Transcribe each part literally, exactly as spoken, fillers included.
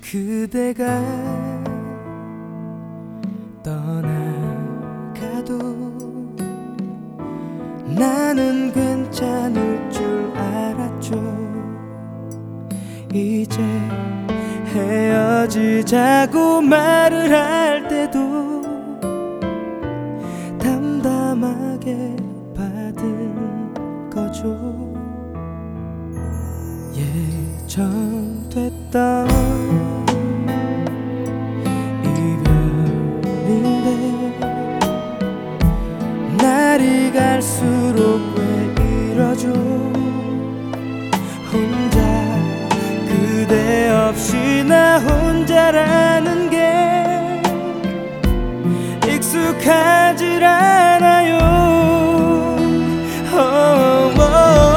그대가 떠나가도 나는 괜찮을 줄 알았죠. 이제 헤어지자고 말을 할 때도 담담하게 받은 거죠. 예정됐던 이별인데 날이 갈수록 왜 이러죠. 혼자 그대 없이 나 혼자라는 게 익숙하질 않아요. oh, oh.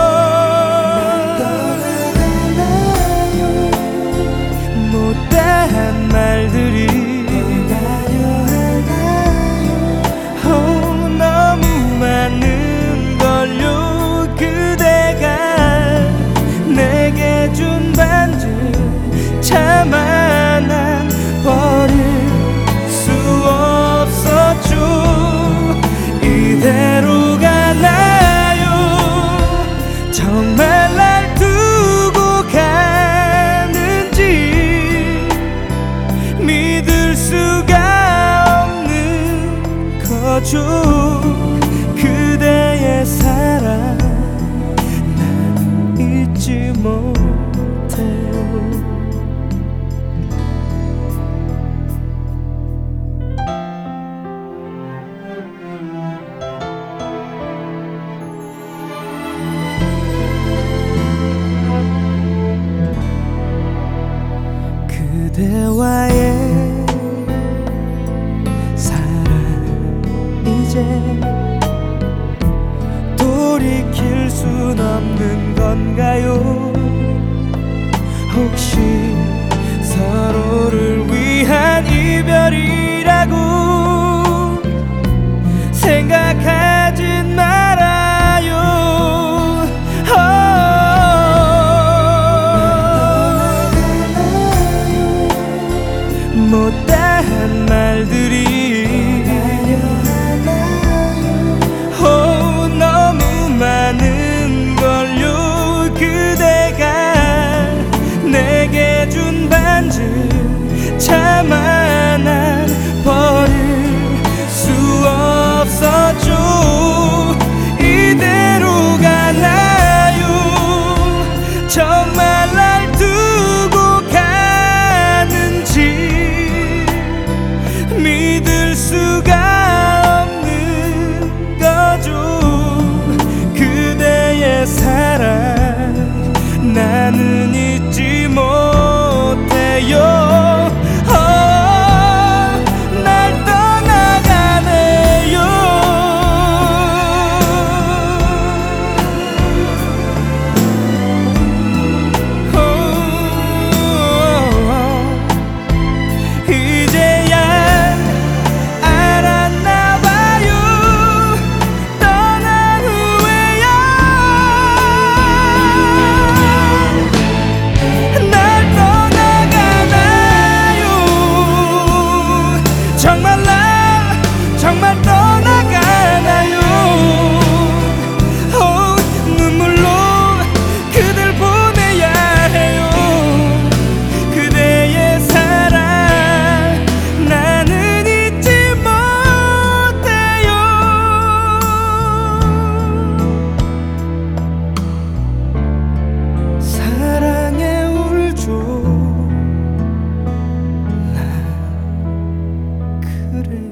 못다한 말들이 oh, 너무 많은 걸요. 그대가 내게 준 반지 차마 난 버릴 수 없었죠. 이대로 가나요? 정말 날 두고 가는지 믿을 수가 없는 거죠. 그대의 사랑 난 잊지 못해요. 그대와의 사랑 이제 돌이킬 순 없는 건가요? 혹시 서로를 위한 이별이라고 생각하진 말아요. oh. 못다한 말들이 oh, 너무 많은 걸요. 그대가 내게 준 반지 차마 난 버릴 수 없었죠. 이대로 가나요? 정말 날 두고 가는지 믿을 수가 없는 거죠. 그대의 사랑 나는 잊지 못해요. oh, 날 떠나가네요. oh, 이제야 알았나봐요. 떠난 후에야 날 떠나가나요? 정말 나 정말 떠나가나요? oh, 눈물로 그댈 보내야 해요. 그대의 사랑 나는 잊지 못해요. 사랑에 울죠. 나 그래